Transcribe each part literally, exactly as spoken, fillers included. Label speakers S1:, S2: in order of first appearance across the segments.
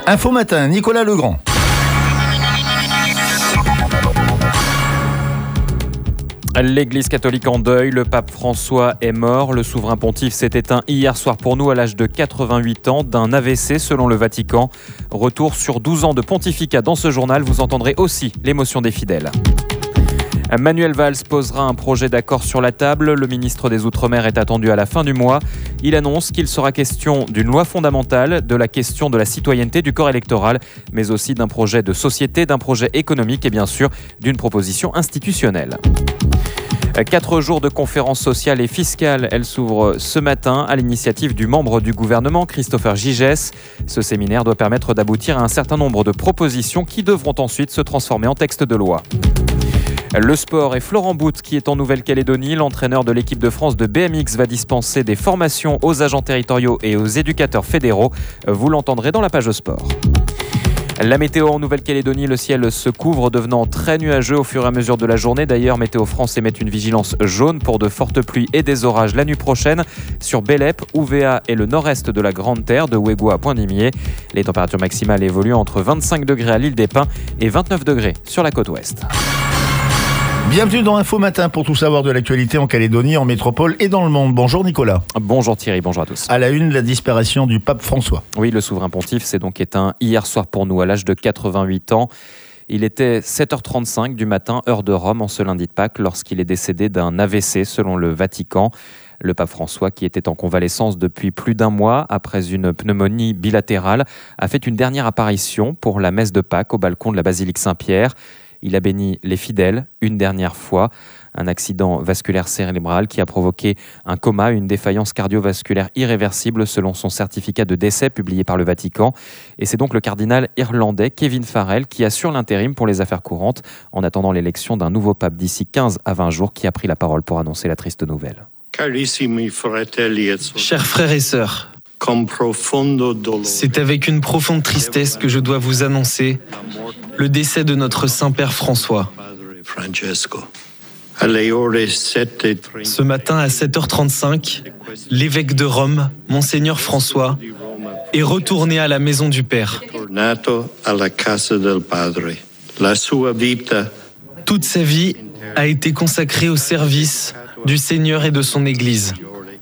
S1: Info Matin, Nicolas Legrand.
S2: L'Église catholique en deuil, le pape François est mort. Le souverain pontife s'est éteint hier soir pour nous à l'âge de quatre-vingt-huit ans d'un A V C selon le Vatican. Retour sur douze ans de pontificat dans ce journal, vous entendrez aussi l'émotion des fidèles. Manuel Valls posera un projet d'accord sur la table. Le ministre des Outre-mer est attendu à la fin du mois. Il annonce qu'il sera question d'une loi fondamentale, de la question de la citoyenneté du corps électoral, mais aussi d'un projet de société, d'un projet économique et bien sûr d'une proposition institutionnelle. Quatre jours de conférences sociales et fiscales, elles s'ouvrent ce matin à l'initiative du membre du gouvernement, Christopher Gigès. Ce séminaire doit permettre d'aboutir à un certain nombre de propositions qui devront ensuite se transformer en texte de loi. Le sport et Florent Bout qui est en Nouvelle-Calédonie. L'entraîneur de l'équipe de France de B M X va dispenser des formations aux agents territoriaux et aux éducateurs fédéraux. Vous l'entendrez dans la page sport. La météo en Nouvelle-Calédonie, le ciel se couvre, devenant très nuageux au fur et à mesure de la journée. D'ailleurs, Météo France émet une vigilance jaune pour de fortes pluies et des orages la nuit prochaine sur Bélep, Ouvéa et le nord-est de la Grande Terre, de Ouégo à Pointe-Dimier. Les températures maximales évoluent entre vingt-cinq degrés à l'île des Pins et vingt-neuf degrés sur la côte ouest.
S1: Bienvenue dans Info Matin pour tout savoir de l'actualité en Calédonie, en métropole et dans le monde. Bonjour Nicolas.
S2: Bonjour Thierry, bonjour à tous.
S1: À la une, la disparition du pape François.
S2: Oui, le souverain pontife s'est donc éteint hier soir pour nous à l'âge de quatre-vingt-huit ans. Il était sept heures trente-cinq du matin, heure de Rome, en ce lundi de Pâques, lorsqu'il est décédé d'un A V C selon le Vatican. Le pape François, qui était en convalescence depuis plus d'un mois après une pneumonie bilatérale, a fait une dernière apparition pour la messe de Pâques au balcon de la basilique Saint-Pierre. Il a béni les fidèles une dernière fois. Un accident vasculaire cérébral qui a provoqué un coma, une défaillance cardiovasculaire irréversible selon son certificat de décès publié par le Vatican. Et c'est donc le cardinal irlandais Kevin Farrell qui assure l'intérim pour les affaires courantes en attendant l'élection d'un nouveau pape d'ici quinze à vingt jours qui a pris la parole pour annoncer la triste nouvelle.
S3: Chers frères et sœurs, c'est avec une profonde tristesse que je dois vous annoncer le décès de notre Saint-Père François. Ce matin à sept heures trente-cinq, l'évêque de Rome, Monseigneur François, est retourné à la maison du Père. Toute sa vie a été consacrée au service du Seigneur et de son Église.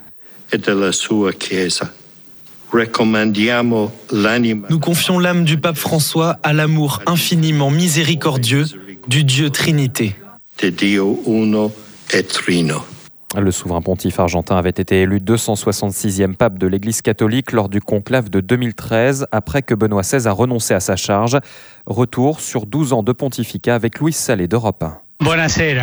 S3: Nous confions l'âme du pape François à l'amour infiniment miséricordieux du Dieu Trinité.
S2: Le souverain pontife argentin avait été élu deux cent soixante-sixième pape de l'Église catholique lors du conclave de deux mille treize, après que Benoît seize a renoncé à sa charge. Retour sur douze ans de pontificat avec Louis Salé d'Europe un.
S4: Buonasera.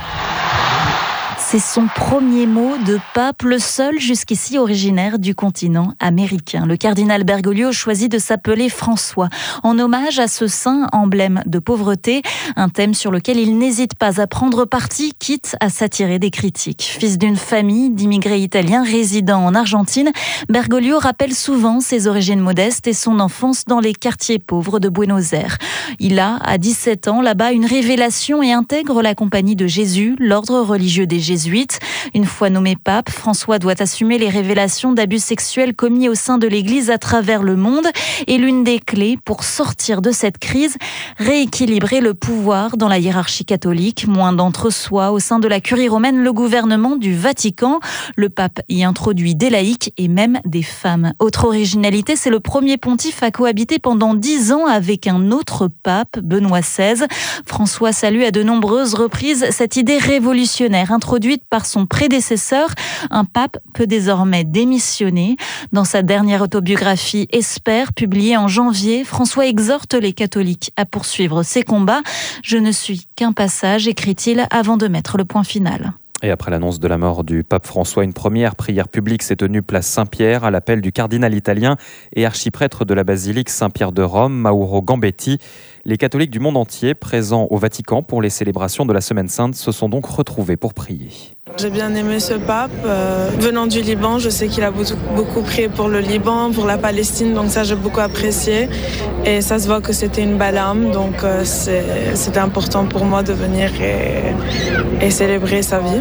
S5: C'est son premier mot de pape, le seul jusqu'ici originaire du continent américain. Le cardinal Bergoglio choisit de s'appeler François, en hommage à ce saint emblème de pauvreté, un thème sur lequel il n'hésite pas à prendre parti, quitte à s'attirer des critiques. Fils d'une famille d'immigrés italiens résidant en Argentine, Bergoglio rappelle souvent ses origines modestes et son enfance dans les quartiers pauvres de Buenos Aires. Il a, à dix-sept ans, là-bas, une révélation et intègre la Compagnie de Jésus, l'ordre religieux des Jésuites. Une fois nommé pape, François doit assumer les révélations d'abus sexuels commis au sein de l'Église à travers le monde. Et l'une des clés pour sortir de cette crise, rééquilibrer le pouvoir dans la hiérarchie catholique. Moins d'entre-soi au sein de la curie romaine, le gouvernement du Vatican. Le pape y introduit des laïcs et même des femmes. Autre originalité, c'est le premier pontife à cohabiter pendant dix ans avec un autre pape, Benoît seize. François salue à de nombreuses reprises cette idée révolutionnaire introduite par son prédécesseur. Un pape peut désormais démissionner. Dans sa dernière autobiographie Espère, publiée en janvier, François exhorte les catholiques à poursuivre ses combats. « Je ne suis qu'un passage », écrit-il avant de mettre le point final.
S2: Et après l'annonce de la mort du pape François, une première prière publique s'est tenue place Saint-Pierre à l'appel du cardinal italien et archiprêtre de la basilique Saint-Pierre de Rome, Mauro Gambetti. Les catholiques du monde entier présents au Vatican pour les célébrations de la Semaine Sainte se sont donc retrouvés pour prier.
S6: J'ai bien aimé ce pape. Euh, venant du Liban, je sais qu'il a beaucoup, beaucoup prié pour le Liban, pour la Palestine, donc ça j'ai beaucoup apprécié. Et ça se voit que c'était une belle âme, donc euh, c'est, c'était important pour moi de venir et, et célébrer sa vie.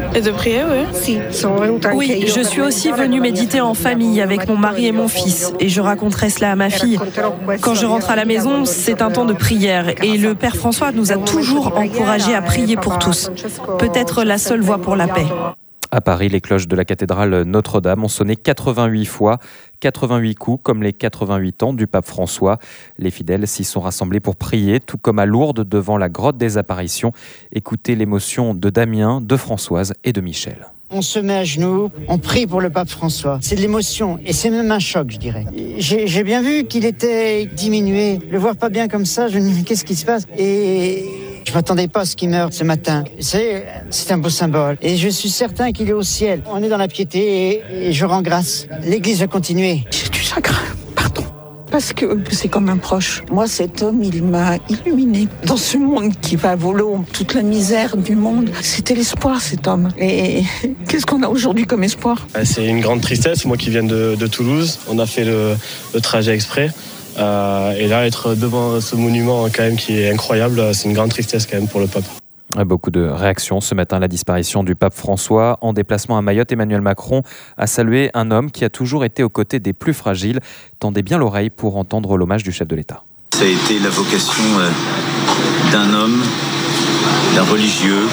S6: Et de prier, oui.
S4: Oui, je suis aussi venue méditer en famille avec mon mari et mon fils. Et je raconterai cela à ma fille. Quand je rentre à la maison, c'est un temps de prière. Et le Père François nous a toujours encouragés à prier pour tous. Peut-être la seule voie pour la paix.
S2: À Paris, les cloches de la cathédrale Notre-Dame ont sonné quatre-vingt-huit fois, quatre-vingt-huit coups, comme les quatre-vingt-huit ans du pape François. Les fidèles s'y sont rassemblés pour prier, tout comme à Lourdes, devant la grotte des apparitions. Écoutez l'émotion de Damien, de Françoise et de Michel.
S7: On se met à genoux, on prie pour le pape François. C'est de l'émotion et c'est même un choc, je dirais. J'ai, j'ai bien vu qu'il était diminué. Le voir pas bien comme ça, je me dis, qu'est-ce qui se passe ? Et je m'attendais pas à ce qu'il meure ce matin. C'est, c'est un beau symbole. Et je suis certain qu'il est au ciel. On est dans la piété et, et je rends grâce. L'Église va continuer.
S8: J'ai du chagrin, pardon. Parce que c'est comme un proche. Moi, cet homme, il m'a illuminé. Dans ce monde qui va à volo, toute la misère du monde, c'était l'espoir, cet homme. Et qu'est-ce qu'on a aujourd'hui comme espoir ?
S9: C'est une grande tristesse. Moi qui viens de, de Toulouse, on a fait le, le trajet exprès. Euh, et là, être devant ce monument quand même qui est incroyable, c'est une grande tristesse quand même pour le pape.
S2: Beaucoup de réactions ce matin à la disparition du pape François. En déplacement à Mayotte, Emmanuel Macron a salué un homme qui a toujours été aux côtés des plus fragiles. Tendez bien l'oreille pour entendre l'hommage du chef de l'État.
S10: Ça a été la vocation d'un homme, d'un religieux,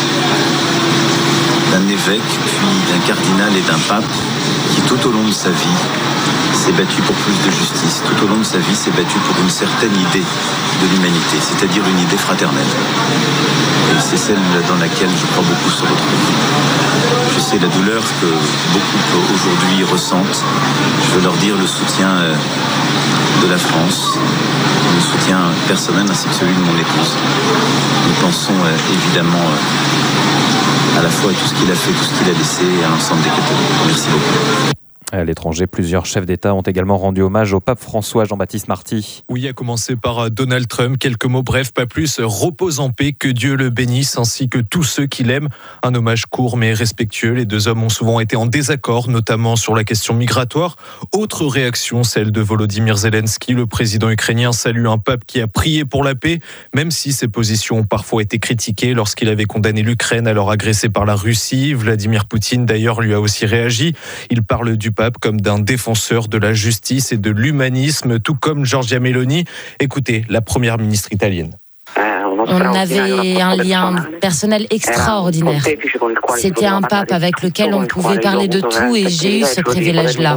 S10: d'un évêque, puis d'un cardinal et d'un pape qui tout au long de sa vie s'est battu pour plus de justice. Tout au long de sa vie s'est battu pour une certaine idée de l'humanité, c'est-à-dire une idée fraternelle. Et c'est celle dans laquelle je crois beaucoup se retrouvent. Je sais la douleur que beaucoup aujourd'hui ressentent. Je veux leur dire le soutien de la France, le soutien personnel ainsi que celui de mon épouse. Nous pensons évidemment à la fois à tout ce qu'il a fait, tout ce qu'il a laissé et à l'ensemble des catholiques. Merci beaucoup.
S2: À l'étranger, plusieurs chefs d'État ont également rendu hommage au pape François. Jean-Baptiste Marty.
S3: Oui, à commencer par Donald Trump. Quelques mots brefs, pas plus. Repose en paix, que Dieu le bénisse, ainsi que tous ceux qui l'aiment. Un hommage court mais respectueux. Les deux hommes ont souvent été en désaccord, notamment sur la question migratoire. Autre réaction, celle de Volodymyr Zelensky. Le président ukrainien salue un pape qui a prié pour la paix, même si ses positions ont parfois été critiquées lorsqu'il avait condamné l'Ukraine alors agressée par la Russie. Vladimir Poutine, d'ailleurs, lui a aussi réagi. Il parle du pape comme d'un défenseur de la justice et de l'humanisme, tout comme Giorgia Meloni. Écoutez, la première ministre italienne.
S11: On avait un lien personnel extraordinaire. C'était un pape avec lequel on pouvait parler de tout et j'ai eu ce privilège-là.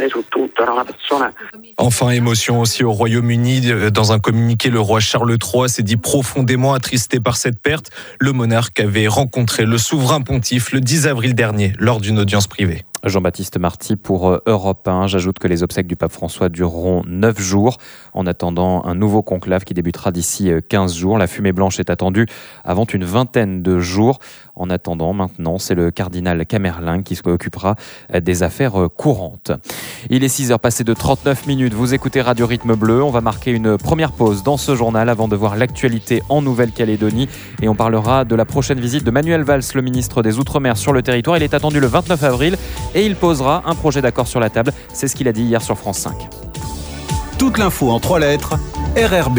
S3: Enfin, émotion aussi au Royaume-Uni. Dans un communiqué, le roi Charles trois s'est dit profondément attristé par cette perte. Le monarque avait rencontré le souverain pontife le dix avril dernier lors d'une audience privée.
S2: Jean-Baptiste Marty pour Europe un. J'ajoute que les obsèques du pape François dureront neuf jours. En attendant un nouveau conclave qui débutera d'ici quinze jours. La fumée blanche est attendue avant une vingtaine de jours. En attendant, maintenant, c'est le cardinal Camerling qui s'occupera des affaires courantes. Il est six heures passées de trente-neuf minutes. Vous écoutez Radio Rythme Bleu. On va marquer une première pause dans ce journal avant de voir l'actualité en Nouvelle-Calédonie. Et on parlera de la prochaine visite de Manuel Valls, le ministre des Outre-mer, sur le territoire. Il est attendu le vingt-neuf avril et il posera un projet d'accord sur la table. C'est ce qu'il a dit hier sur France cinq.
S12: Toute l'info en trois lettres, R R B.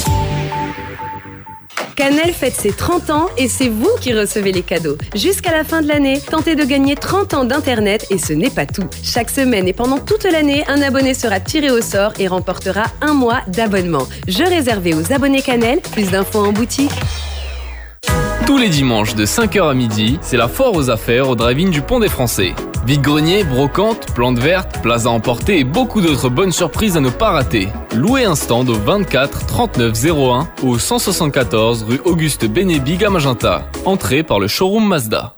S13: Canal fête ses trente ans et c'est vous qui recevez les cadeaux. Jusqu'à la fin de l'année, tentez de gagner trente ans d'Internet et ce n'est pas tout. Chaque semaine et pendant toute l'année, un abonné sera tiré au sort et remportera un mois d'abonnement. Jeu réservé aux abonnés Canal, plus d'infos en boutique.
S14: Tous les dimanches de cinq heures à midi, c'est la foire aux affaires au drive-in du Pont des Français. Vide-grenier, brocante, plantes vertes, plaza à emporter et beaucoup d'autres bonnes surprises à ne pas rater. Louez un stand au vingt-quatre trente-neuf zéro un ou au cent soixante-quatorze rue Auguste Bénébig à Magenta. Entrée par le showroom Mazda.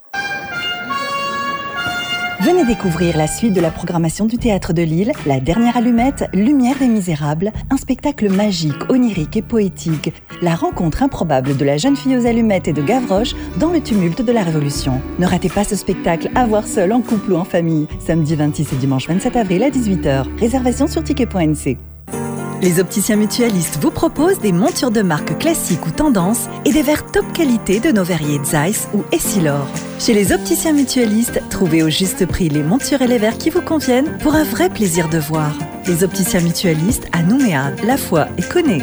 S15: Venez découvrir la suite de la programmation du Théâtre de Lille, La Dernière Allumette, Lumière des Misérables, un spectacle magique, onirique et poétique. La rencontre improbable de la jeune fille aux allumettes et de Gavroche dans le tumulte de la Révolution. Ne ratez pas ce spectacle à voir seul, en couple ou en famille. Samedi vingt-six et dimanche vingt-sept avril à dix-huit heures. Réservation sur ticket point n c. Les opticiens mutualistes vous proposent des montures de marque classique ou tendance et des verres top qualité de nos verriers Zeiss ou Essilor. Chez les opticiens mutualistes, trouvez au juste prix les montures et les verres qui vous conviennent pour un vrai plaisir de voir. Les opticiens mutualistes à Nouméa, La Foix et Connay.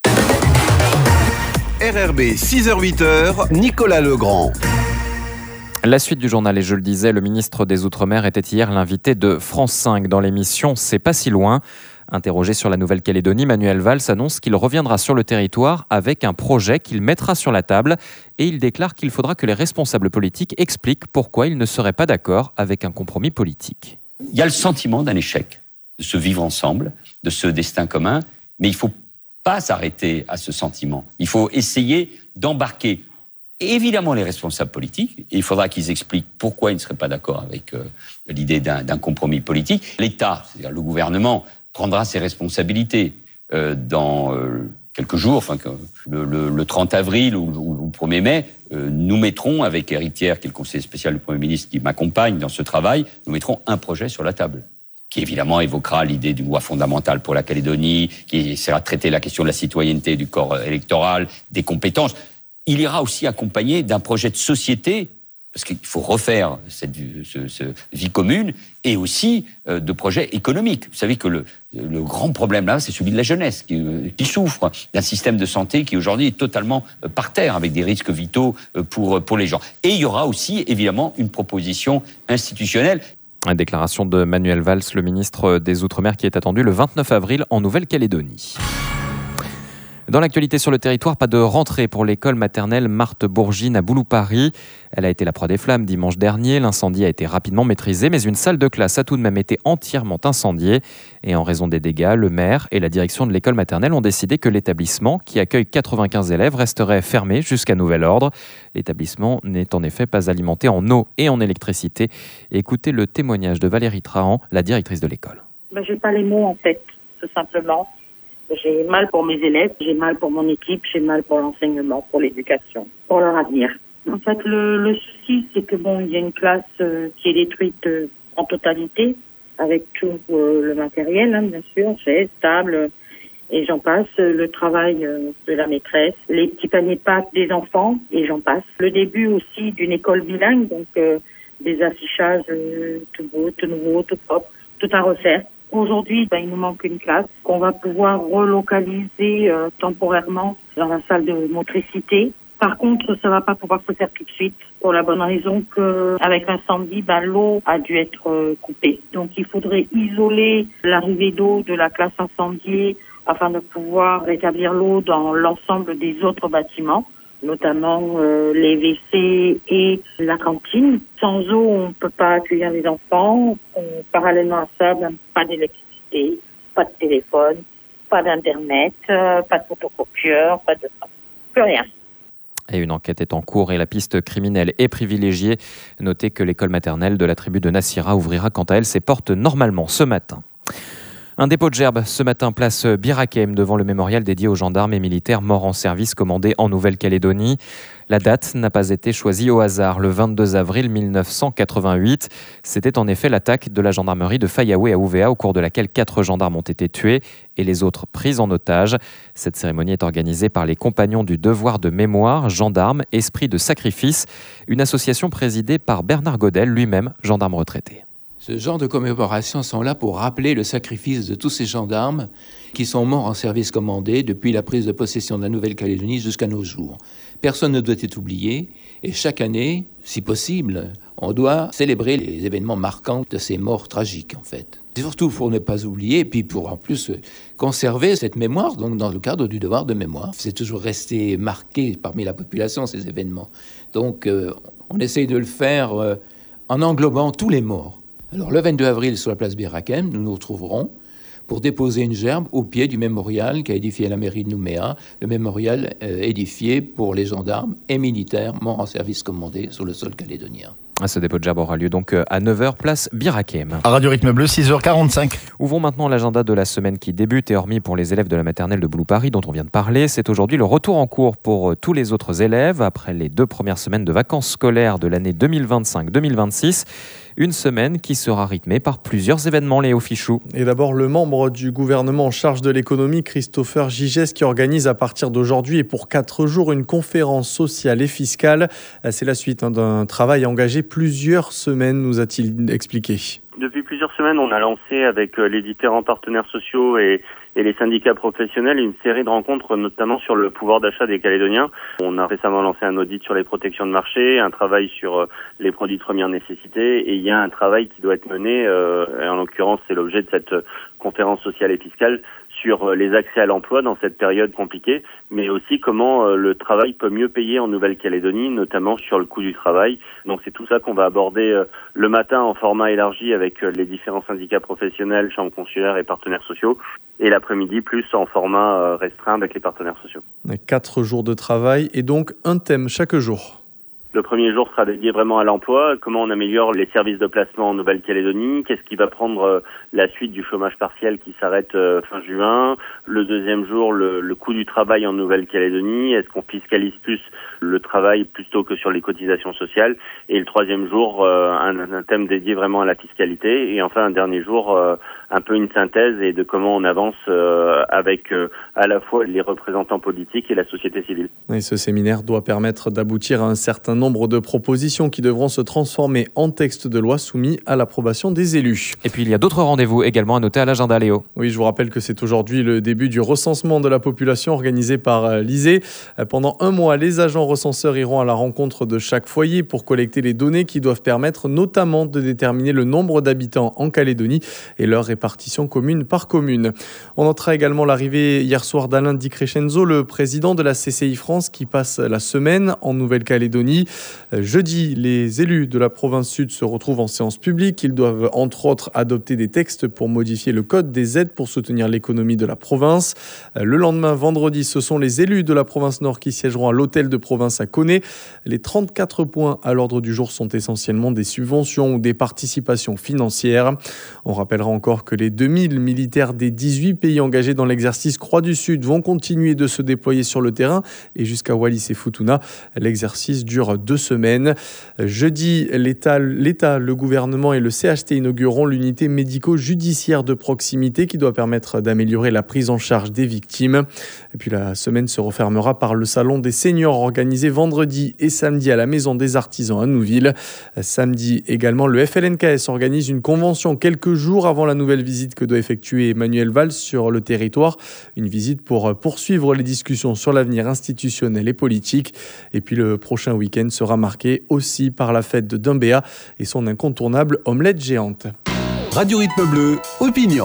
S12: R R B, six heures huit heures, Nicolas Legrand.
S2: La suite du journal, et je le disais, le ministre des Outre-mer était hier l'invité de France cinq dans l'émission C'est pas si loin. Interrogé sur la Nouvelle-Calédonie, Manuel Valls annonce qu'il reviendra sur le territoire avec un projet qu'il mettra sur la table et il déclare qu'il faudra que les responsables politiques expliquent pourquoi ils ne seraient pas d'accord avec un compromis politique.
S16: Il y a le sentiment d'un échec, de ce vivre ensemble, de ce destin commun, mais il ne faut pas s'arrêter à ce sentiment. Il faut essayer d'embarquer évidemment les responsables politiques, et il faudra qu'ils expliquent pourquoi ils ne seraient pas d'accord avec euh, l'idée d'un, d'un compromis politique. L'État, c'est-à-dire le gouvernement, prendra ses responsabilités euh, dans euh, quelques jours, enfin le, le, le trente avril ou, ou le premier mai, euh, nous mettrons, avec Éric Thiers, qui est le conseiller spécial du Premier ministre qui m'accompagne dans ce travail, nous mettrons un projet sur la table, qui évidemment évoquera l'idée d'une loi fondamentale pour la Calédonie, qui essaiera de traiter la question de la citoyenneté, du corps électoral, des compétences. Il ira aussi accompagné d'un projet de société, parce qu'il faut refaire cette ce, ce vie commune, et aussi euh, de projets économiques. Vous savez que le, le grand problème là, c'est celui de la jeunesse, qui, qui souffre d'un système de santé qui aujourd'hui est totalement euh, par terre, avec des risques vitaux euh, pour, pour les gens. Et il y aura aussi, évidemment, une proposition institutionnelle.
S2: Une déclaration de Manuel Valls, le ministre des Outre-mer, qui est attendu le vingt-neuf avril en Nouvelle-Calédonie. Dans l'actualité sur le territoire, pas de rentrée pour l'école maternelle Marthe Bourgine à Boulou-Paris. Elle a été la proie des flammes dimanche dernier. L'incendie a été rapidement maîtrisé, mais une salle de classe a tout de même été entièrement incendiée. Et en raison des dégâts, le maire et la direction de l'école maternelle ont décidé que l'établissement, qui accueille quatre-vingt-quinze élèves, resterait fermé jusqu'à nouvel ordre. L'établissement n'est en effet pas alimenté en eau et en électricité. Écoutez le témoignage de Valérie Trahan, la directrice de l'école.
S17: Ben, j'ai pas les mots en tête, tout simplement. J'ai mal pour mes élèves, j'ai mal pour mon équipe, j'ai mal pour l'enseignement, pour l'éducation, pour leur avenir. En fait, le, le souci, c'est que bon, il y a une classe euh, qui est détruite euh, en totalité, avec tout euh, le matériel, hein, bien sûr, chaises, tables, et j'en passe, le travail euh, de la maîtresse, les petits paniers de pâtes des enfants, et j'en passe. Le début aussi d'une école bilingue, donc euh, des affichages euh, tout beau, tout nouveau, tout propre, tout à refaire. Aujourd'hui, ben, il nous manque une classe qu'on va pouvoir relocaliser euh, temporairement dans la salle de motricité. Par contre, ça va pas pouvoir se faire tout de suite pour la bonne raison que avec l'incendie, ben, l'eau a dû être euh, coupée. Donc, il faudrait isoler l'arrivée d'eau de la classe incendiée afin de pouvoir rétablir l'eau dans l'ensemble des autres bâtiments, notamment euh, les W C et la cantine. Sans eau, on ne peut pas accueillir les enfants. On, parallèlement à ça, ben, pas d'électricité, pas de téléphone, pas d'internet, euh, pas de photocopieur, pas de... plus rien.
S2: Et une enquête est en cours et la piste criminelle est privilégiée. Notez que l'école maternelle de la tribu de Nassira ouvrira quant à elle ses portes normalement ce matin. Un dépôt de gerbes ce matin, place Bir Hakeim, devant le mémorial dédié aux gendarmes et militaires morts en service commandé en Nouvelle-Calédonie. La date n'a pas été choisie au hasard. Le vingt-deux avril mille neuf cent quatre-vingt-huit, c'était en effet l'attaque de la gendarmerie de Fayaoué à Ouvéa, au cours de laquelle quatre gendarmes ont été tués et les autres pris en otage. Cette cérémonie est organisée par les Compagnons du Devoir de Mémoire, gendarmes, esprit de sacrifice, une association présidée par Bernard Godel, lui-même gendarme retraité.
S18: Ce genre de commémorations sont là pour rappeler le sacrifice de tous ces gendarmes qui sont morts en service commandé depuis la prise de possession de la Nouvelle-Calédonie jusqu'à nos jours. Personne ne doit être oublié et chaque année, si possible, on doit célébrer les événements marquants de ces morts tragiques en fait. C'est surtout pour ne pas oublier et puis pour en plus conserver cette mémoire, donc dans le cadre du devoir de mémoire. C'est toujours resté marqué parmi la population ces événements. Donc euh, on essaye de le faire euh, en englobant tous les morts. Alors, le vingt-deux avril, sur la place Bir Hakeim, nous nous retrouverons pour déposer une gerbe au pied du mémorial qu'a édifié la mairie de Nouméa, le mémorial euh, édifié pour les gendarmes et militaires morts en service commandé sur le sol calédonien.
S2: Ce dépôt de gerbe aura lieu donc à neuf heures, place Bir Hakeim.
S1: À Radio Rythme Bleu, six heures quarante-cinq.
S2: Ouvrons maintenant l'agenda de la semaine qui débute et hormis pour les élèves de la maternelle de Boulou-Paris dont on vient de parler, c'est aujourd'hui le retour en cours pour tous les autres élèves après les deux premières semaines de vacances scolaires de l'année deux mille vingt-cinq deux mille vingt-six. Une semaine qui sera rythmée par plusieurs événements, Léo Fichou.
S19: Et d'abord, le membre du gouvernement en charge de l'économie, Christopher Gigès, qui organise à partir d'aujourd'hui et pour quatre jours une conférence sociale et fiscale. C'est la suite hein, d'un travail engagé plusieurs semaines, nous a-t-il expliqué.
S20: Depuis plusieurs semaines, on a lancé avec les différents partenaires sociaux et, et les syndicats professionnels une série de rencontres, notamment sur le pouvoir d'achat des Calédoniens. On a récemment lancé un audit sur les protections de marché, un travail sur les produits de première nécessité, et il y a un travail qui doit être mené, euh, et en l'occurrence c'est l'objet de cette conférence sociale et fiscale, sur les accès à l'emploi dans cette période compliquée, mais aussi comment le travail peut mieux payer en Nouvelle-Calédonie, notamment sur le coût du travail. Donc c'est tout ça qu'on va aborder le matin en format élargi avec les différents syndicats professionnels, chambres consulaires et partenaires sociaux, et l'après-midi plus en format restreint avec les partenaires sociaux.
S19: Quatre jours de travail et donc un thème chaque jour.
S20: Le premier jour sera dédié vraiment à l'emploi, comment on améliore les services de placement en Nouvelle-Calédonie, qu'est-ce qui va prendre la suite du chômage partiel qui s'arrête fin juin. Le deuxième jour, le, le coût du travail en Nouvelle-Calédonie, est-ce qu'on fiscalise plus le travail plutôt que sur les cotisations sociales. Et le troisième jour, un, un thème dédié vraiment à la fiscalité. Et enfin, un dernier jour, un peu une synthèse et de comment on avance avec à la fois les représentants politiques et la société civile.
S19: Et ce séminaire doit permettre d'aboutir à un certain nombre de propositions qui devront se transformer en texte de loi soumis à l'approbation des élus.
S2: Et puis il y a d'autres rendez-vous également à noter à l'agenda, Léo.
S19: Oui, je vous rappelle que c'est aujourd'hui le début du recensement de la population organisé par l'I S E E. Pendant un mois, les agents recenseurs iront à la rencontre de chaque foyer pour collecter les données qui doivent permettre notamment de déterminer le nombre d'habitants en Calédonie et leur répartition commune par commune. On notera également l'arrivée hier soir d'Alain Di Crescenzo, le président de la C C I France, qui passe la semaine en Nouvelle-Calédonie. Jeudi, les élus de la province sud se retrouvent en séance publique. Ils doivent entre autres adopter des textes pour modifier le code des aides pour soutenir l'économie de la province. Le lendemain, vendredi, ce sont les élus de la province nord qui siégeront à l'hôtel de province à Koné. Les trente-quatre points à l'ordre du jour sont essentiellement des subventions ou des participations financières. On rappellera encore que les deux mille militaires des dix-huit pays engagés dans l'exercice Croix du Sud vont continuer de se déployer sur le terrain et jusqu'à Wallis et Futuna. L'exercice dure deux semaines. Jeudi, l'État, l'État, le gouvernement et le C H T inaugureront l'unité médico-judiciaire de proximité qui doit permettre d'améliorer la prise en charge des victimes. Et puis la semaine se refermera par le salon des seniors organisé vendredi et samedi à la Maison des Artisans à Nouville. Samedi également, le F L N K S organise une convention quelques jours avant la nouvelle visite que doit effectuer Emmanuel Valls sur le territoire. Une visite pour poursuivre les discussions sur l'avenir institutionnel et politique. Et puis le prochain week-end sera marqué aussi par la fête de Dumbéa et son incontournable omelette géante.
S12: Radio Rythme Bleu, opinion.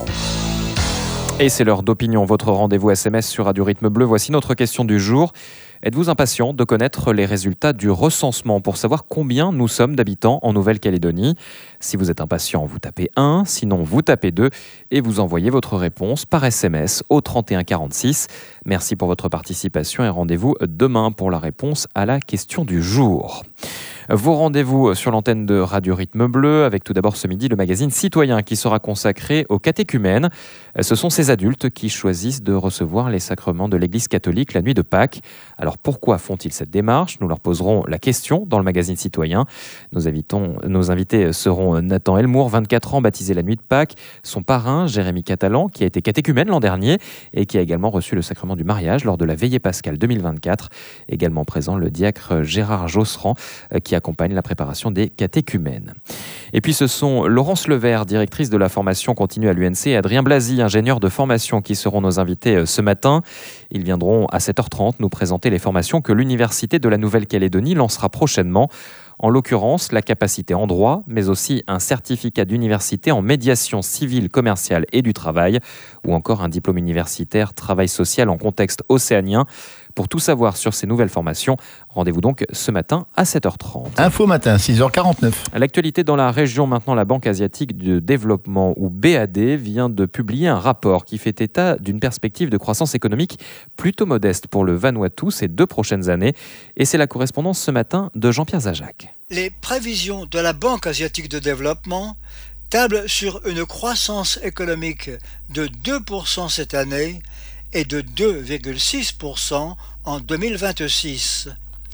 S2: Et c'est l'heure d'opinion, votre rendez-vous S M S sur Radio Rythme Bleu. Voici notre question du jour. Êtes-vous impatient de connaître les résultats du recensement pour savoir combien nous sommes d'habitants en Nouvelle-Calédonie ? Si vous êtes impatient, vous tapez un, sinon vous tapez deux et vous envoyez votre réponse par S M S au trente et un quarante-six. Merci pour votre participation et rendez-vous demain pour la réponse à la question du jour. Vos rendez-vous sur l'antenne de Radio Rythme Bleu avec tout d'abord ce midi le magazine Citoyen qui sera consacré aux catéchumènes. Ce sont ces adultes qui choisissent de recevoir les sacrements de l'Église catholique la nuit de Pâques. Alors pourquoi font-ils cette démarche ? Nous leur poserons la question dans le magazine Citoyen. Nos, invitons, nos invités seront Nathan Elmour, vingt-quatre ans, baptisé la nuit de Pâques, son parrain Jérémy Catalan qui a été catéchumène l'an dernier et qui a également reçu le sacrement du mariage lors de la veillée pascale deux mille vingt-quatre. Également présent le diacre Gérard Josserand qui accompagne la préparation des catéchumènes. Et puis ce sont Laurence Levert, directrice de la formation continue à l'U N C, et Adrien Blasi, ingénieur de formation, qui seront nos invités ce matin. Ils viendront à sept heures trente nous présenter les formations que l'Université de la Nouvelle-Calédonie lancera prochainement. En l'occurrence, la capacité en droit, mais aussi un certificat d'université en médiation civile, commerciale et du travail, ou encore un diplôme universitaire travail social en contexte océanien. Pour tout savoir sur ces nouvelles formations, rendez-vous donc ce matin à sept heures trente.
S1: Info matin, six heures quarante-neuf.
S2: L'actualité dans la région maintenant, la Banque asiatique de développement, ou B A D, vient de publier un rapport qui fait état d'une perspective de croissance économique plutôt modeste pour le Vanuatu ces deux prochaines années. Et c'est la correspondance ce matin de Jean-Pierre Zajac.
S21: Les prévisions de la Banque asiatique de développement tablent sur une croissance économique de deux pour cent cette année et de deux virgule six pour cent en deux mille vingt-six.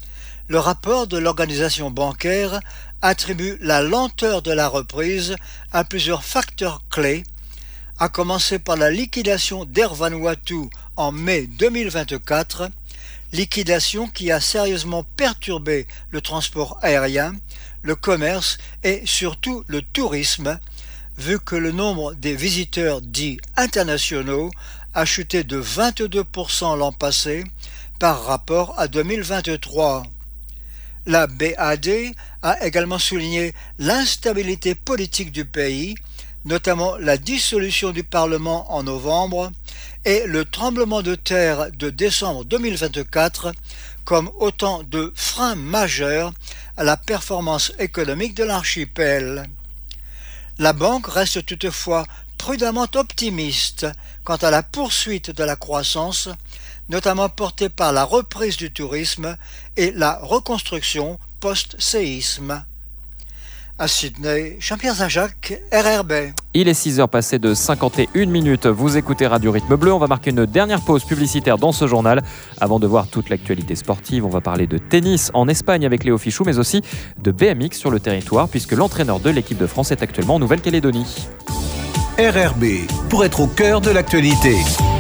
S21: Le rapport de l'organisation bancaire attribue la lenteur de la reprise à plusieurs facteurs clés, à commencer par la liquidation d'Air Vanuatu en mai deux mille vingt-quatre, liquidation qui a sérieusement perturbé le transport aérien, le commerce et surtout le tourisme, vu que le nombre des visiteurs dits internationaux a chuté de vingt-deux pour cent l'an passé par rapport à deux mille vingt-trois. La B A D a également souligné l'instabilité politique du pays, notamment la dissolution du Parlement en novembre et le tremblement de terre de décembre deux mille vingt-quatre comme autant de freins majeurs à la performance économique de l'archipel. La banque reste toutefois prudemment optimiste quant à la poursuite de la croissance, notamment portée par la reprise du tourisme et la reconstruction post-séisme. À Sydney, Jean-Pierre Saint-Jacques, R R B.
S2: Il est six heures passées de cinquante et une minutes. Vous écoutez Radio Rythme Bleu. On va marquer une dernière pause publicitaire dans ce journal. Avant de voir toute l'actualité sportive, on va parler de tennis en Espagne avec Léo Fichou, mais aussi de B M X sur le territoire, puisque l'entraîneur de l'équipe de France est actuellement en Nouvelle-Calédonie.
S12: R R B, pour être au cœur de l'actualité.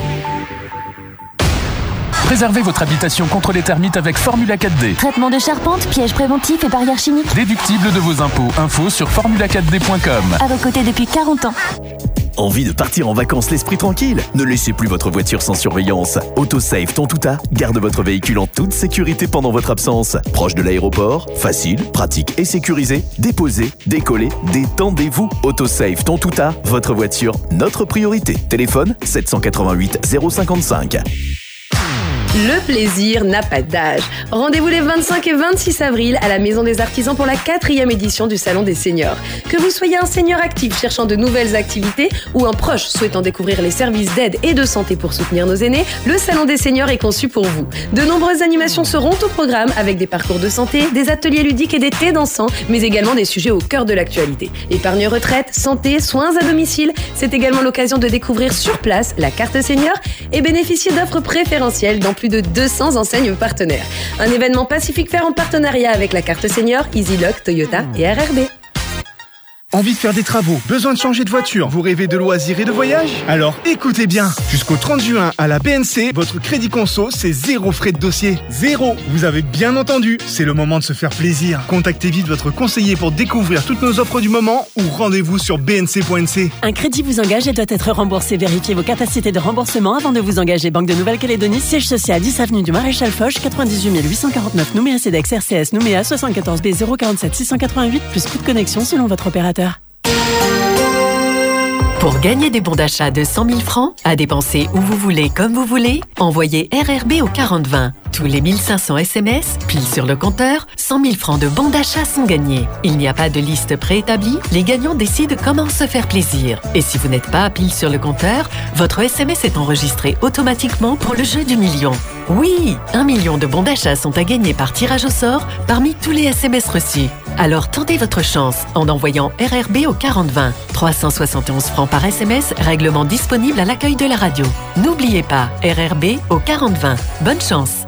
S5: Préservez votre habitation contre les termites avec Formula quatre D.
S22: Traitement de charpente, pièges préventifs et barrières chimiques.
S5: Déductible de vos impôts. Info sur formula quatre d point com.
S22: À vos côtés depuis quarante ans.
S23: Envie de partir en vacances l'esprit tranquille? Ne laissez plus votre voiture sans surveillance. AutoSafe Tontouta garde votre véhicule en toute sécurité pendant votre absence. Proche de l'aéroport, facile, pratique et sécurisé. Déposez, décollez, détendez-vous. AutoSafe Tontouta, votre voiture, notre priorité. Téléphone sept cent quatre-vingt-huit zéro cinquante-cinq.
S13: Le plaisir n'a pas d'âge. Rendez-vous les vingt-cinq et vingt-six avril à la Maison des Artisans pour la quatrième édition du Salon des Seniors. Que vous soyez un senior actif cherchant de nouvelles activités ou un proche souhaitant découvrir les services d'aide et de santé pour soutenir nos aînés, le Salon des Seniors est conçu pour vous. De nombreuses animations seront au programme avec des parcours de santé, des ateliers ludiques et des thés dansants, mais également des sujets au cœur de l'actualité. Épargne retraite, santé, soins à domicile. C'est également l'occasion de découvrir sur place la carte senior et bénéficier d'offres préférentielles dans plus de deux cents enseignes partenaires. Un événement Pacific Fair en partenariat avec la carte senior, EasyLock, Toyota et R R B.
S24: Envie de faire des travaux, besoin de changer de voiture, vous rêvez de loisirs et de voyages? Alors écoutez bien, jusqu'au trente juin à la B N C, votre crédit conso, c'est zéro frais de dossier. Zéro. Vous avez bien entendu, c'est le moment de se faire plaisir. Contactez vite votre conseiller pour découvrir toutes nos offres du moment ou rendez-vous sur b n c point n c.
S25: Un crédit vous engage et doit être remboursé. Vérifiez vos capacités de remboursement avant de vous engager. Banque de Nouvelle-Calédonie, siège social dix avenue du Maréchal Foch, quatre-vingt-dix-huit mille huit cent quarante-neuf Nouméa Cedex R C S Nouméa soixante-quatorze B zéro quarante-sept six cent quatre-vingt-huit plus coût de connexion selon votre opérateur.
S26: Pour gagner des bons d'achat de cent mille francs, à dépenser où vous voulez, comme vous voulez, envoyez R R B au quarante vingt. Tous les mille cinq cents S M S, pile sur le compteur, cent mille francs de bons d'achat sont gagnés. Il n'y a pas de liste préétablie, les gagnants décident comment se faire plaisir. Et si vous n'êtes pas à pile sur le compteur, votre S M S est enregistré automatiquement pour le jeu du million. Oui, un million de bons d'achat sont à gagner par tirage au sort parmi tous les S M S reçus. Alors tentez votre chance en envoyant R R B au quarante vingt. trois cent soixante et onze francs par S M S, règlement disponible à l'accueil de la radio. N'oubliez pas, R R B au quarante vingt. Bonne chance.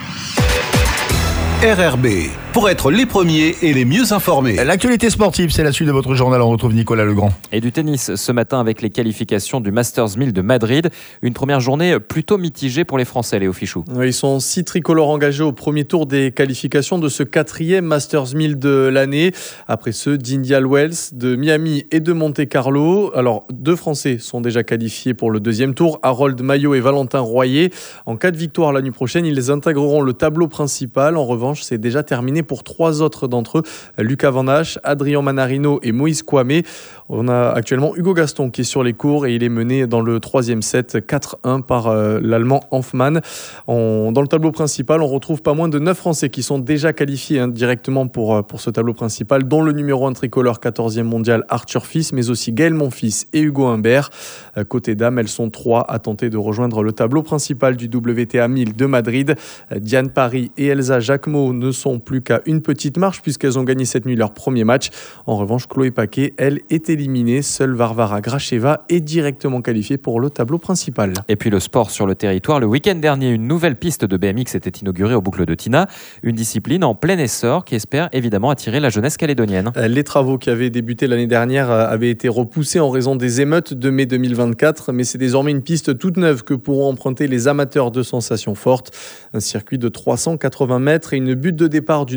S12: R R B, pour être les premiers et les mieux informés.
S1: L'actualité sportive, c'est la suite de votre journal. On retrouve Nicolas Legrand.
S2: Et du tennis ce matin avec les qualifications du Masters mille de Madrid. Une première journée plutôt mitigée pour les Français, Léo Fichou.
S19: Ils sont six tricolores engagés au premier tour des qualifications de ce quatrième Masters mille de l'année. Après ceux d'Indian Wells, de Miami et de Monte-Carlo. Alors, deux Français sont déjà qualifiés pour le deuxième tour. Harold Maillot et Valentin Royer. En cas de victoire la nuit prochaine, ils intégreront le tableau principal. En revanche, c'est déjà terminé pour trois autres d'entre eux, Lucas Van Hache, Adrien Manarino et Moïse Kouamé. On a actuellement Hugo Gaston qui est sur les cours et il est mené dans le troisième set quatre un par euh, l'Allemand Hanfmann. On, dans le tableau principal, on retrouve pas moins de neuf Français qui sont déjà qualifiés hein, directement pour, pour ce tableau principal, dont le numéro un tricolore quatorzième mondial Arthur Fils, mais aussi Gaël Monfils et Hugo Humbert. Euh, côté dames, elles sont trois à tenter de rejoindre le tableau principal du W T A mille de Madrid. Euh, Diane Paris et Elsa Jacquemot ne sont plus qu'à une petite marche puisqu'elles ont gagné cette nuit leur premier match. En revanche, Chloé Paquet, elle, est éliminée. Seule Varvara Gracheva est directement qualifiée pour le tableau principal.
S2: Et puis le sport sur le territoire. Le week-end dernier, une nouvelle piste de B M X était inaugurée aux Boucles de Tina. Une discipline en plein essor qui espère évidemment attirer la jeunesse calédonienne.
S19: Les travaux qui avaient débuté l'année dernière avaient été repoussés en raison des émeutes de mai deux mille vingt-quatre, mais c'est désormais une piste toute neuve que pourront emprunter les amateurs de sensations fortes. Un circuit de trois cent quatre-vingts mètres et une butte de départ d'une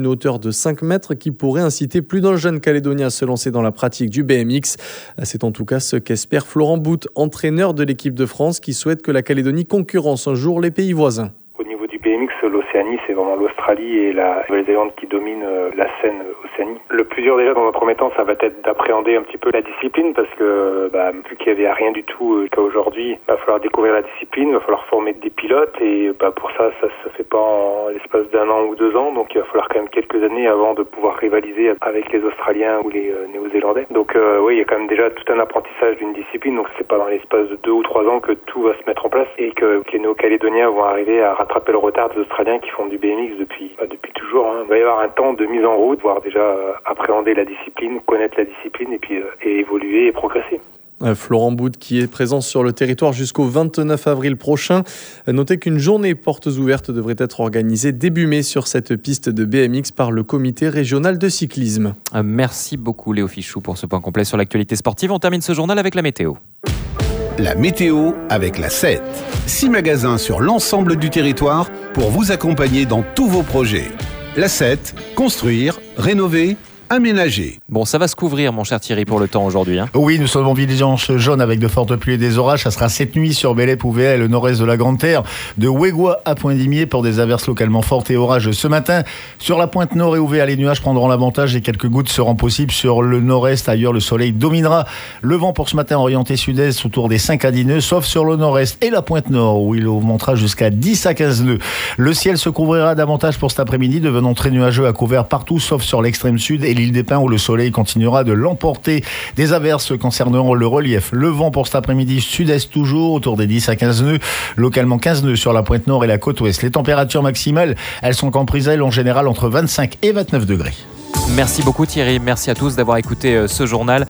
S19: d'une hauteur de cinq mètres qui pourrait inciter plus d'un jeune Calédonien à se lancer dans la pratique du B M X. C'est en tout cas ce qu'espère Florent Bout, entraîneur de l'équipe de France, qui souhaite que la Calédonie concurrence un jour les pays voisins.
S4: Au niveau du B M X, l'Océanie, c'est vraiment l'Australie et la Nouvelle-Zélande qui dominent la scène Océanie. Le plus dur déjà dans un premier temps, ça va être d'appréhender un petit peu la discipline parce que bah, vu qu'il n'y avait rien du tout jusqu'à aujourd'hui, il va falloir découvrir la discipline, il va falloir former des pilotes et bah, pour ça, ça se fait pas en l'espace d'un an ou deux ans, donc il va falloir quand même quelques années avant de pouvoir rivaliser avec les Australiens ou les euh, Néo-Zélandais. Donc euh, oui, il y a quand même déjà tout un apprentissage d'une discipline, donc c'est pas dans l'espace de deux ou trois ans que tout va se mettre en place et que, que les Néo-Calédoniens vont arriver à rattraper le retard des Australiens qui font du B M X depuis, bah, depuis toujours. Hein. Il va y avoir un temps de mise en route, voire déjà euh, appréhender la discipline, connaître la discipline et puis euh, et évoluer et progresser.
S19: Florent Bout qui est présent sur le territoire jusqu'au vingt-neuf avril prochain. Notez qu'une journée portes ouvertes devrait être organisée début mai sur cette piste de B M X par le comité régional de cyclisme.
S2: Merci beaucoup Léo Fichou pour ce point complet sur l'actualité sportive. On termine ce journal avec la météo.
S12: La météo avec la sept. Six magasins sur l'ensemble du territoire pour vous accompagner dans tous vos projets. La sept, construire, rénover, aménager.
S2: Bon, ça va se couvrir, mon cher Thierry, pour le temps aujourd'hui. Hein.
S1: Oui, nous sommes en vigilance jaune avec de fortes pluies et des orages. Ça sera cette nuit sur Bélep, Pouvéa et le nord-est de la Grande Terre, de Ouégoua à Point-d'Imier pour des averses localement fortes et orages. Ce matin, sur la pointe nord et Ouvéa, les nuages prendront l'avantage et quelques gouttes seront possibles sur le nord-est. Ailleurs, le soleil dominera. Le vent pour ce matin orienté sud-est autour des cinq à dix nœuds, sauf sur le nord-est et la pointe nord où il augmentera jusqu'à dix à quinze nœuds. Le ciel se couvrira davantage pour cet après-midi, devenant très nuageux à couvert partout, sauf sur l'extrême sud et l'île des Pins où le soleil continuera de l'emporter. Des averses concerneront le relief. Le vent pour cet après-midi sud-est toujours autour des dix à quinze nœuds, localement quinze nœuds sur la pointe nord et la côte ouest. Les températures maximales, elles sont comprises elles en général entre vingt-cinq et vingt-neuf degrés.
S2: Merci beaucoup Thierry, merci à tous d'avoir écouté ce journal.